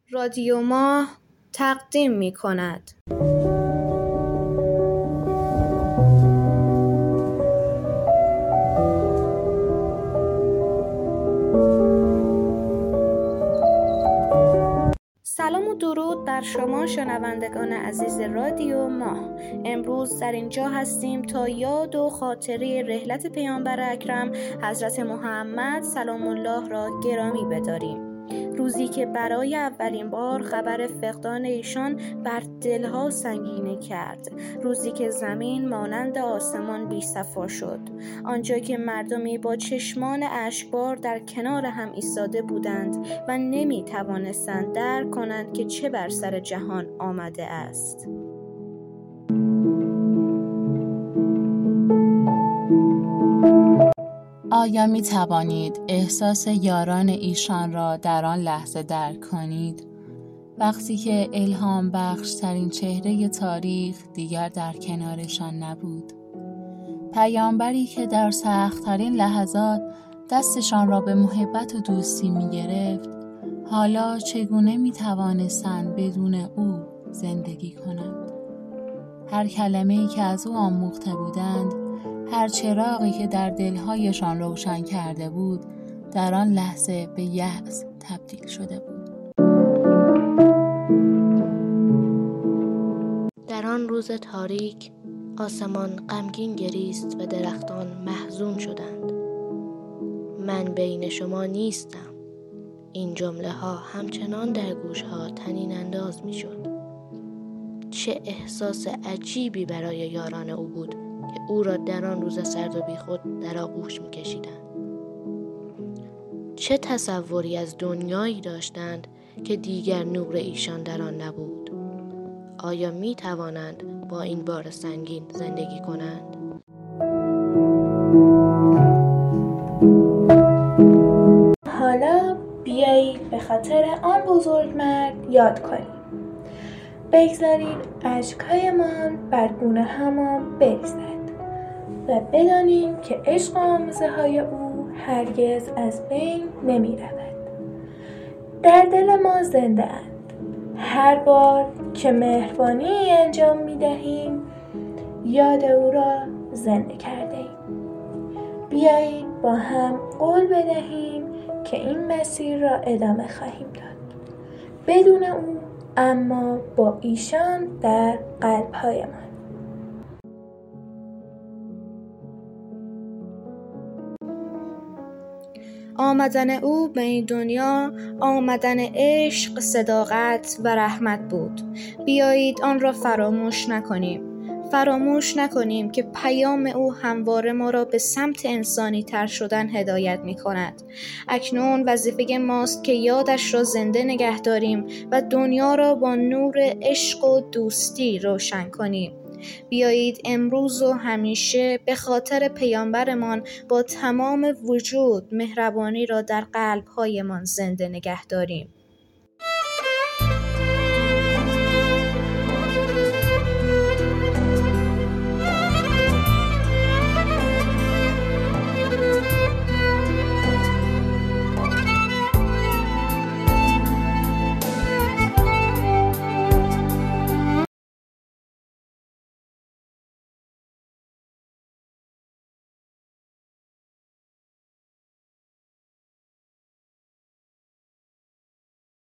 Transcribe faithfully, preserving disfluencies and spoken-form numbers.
رادیو ماه تقدیم می کند. سلام و درود بر شما شنوندگان عزیز رادیو ماه. امروز در اینجا هستیم تا یاد و خاطره رحلت پیامبر اکرم حضرت محمد سلام الله را گرامی بداریم. روزی که برای اولین بار خبر فقدان ایشان بر دلها سنگینی کرد، روزی که زمین مانند آسمان بی صفا شد، آنجا که مردمی با چشمان اشکبار در کنار هم ایستاده بودند و نمی توانستند درک کنند که چه بر سر جهان آمده است. آیا می توانید احساس یاران ایشان را در آن لحظه درک کنید؟ وقتی که الهام بخش ترین چهره تاریخ دیگر در کنارشان نبود. پیامبری که در سخت ترین لحظات دستشان را به محبت و دوستی می گرفت، حالا چگونه می توانستند بدون او زندگی کنند؟ هر کلمه‌ای که از او آموخته بودند، هر چراغی که در دلهایشان روشن کرده بود، در آن لحظه به یأس تبدیل شده بود. در آن روز تاریک آسمان غمگین گریست و درختان محزون شدند. من بین شما نیستم. این جمله ها همچنان در گوش ها طنین انداز می شد. چه احساس عجیبی برای یاران او بود که او را در آن روز سرد و بیخود در آغوش می کشیدند. چه تصوری از دنیایی داشتند که دیگر نور ایشان در آن نبود. آیا می توانند با این بار سنگین زندگی کنند؟ حالا بیایید به خاطر آن بزرگمرد یاد کنیم. بگذارید اشک‌هایمان بر گونه‌هامان بریزد و بدانیم که عشق و آموزه های او هرگز از بین نمی رود. در دل ما زنده اند. هر بار که مهربانی انجام می دهیم یاد او را زنده کرده ایم. بیایید با هم قول بدهیم که این مسیر را ادامه خواهیم داد. بدون او، اما با ایشان در قلب‌هایمان. آمدن او به این دنیا آمدن عشق، صداقت و رحمت بود. بیایید آن را فراموش نکنیم. فراموش نکنیم که پیام او همواره ما را به سمت انسانی تر شدن هدایت می کند. اکنون وظیفه ماست که یادش را زنده نگه داریم و دنیا را با نور عشق و دوستی روشن کنیم. بیایید امروز و همیشه به خاطر پیامبرمان با تمام وجود مهربانی را در قلب‌هایمان زنده نگه داریم.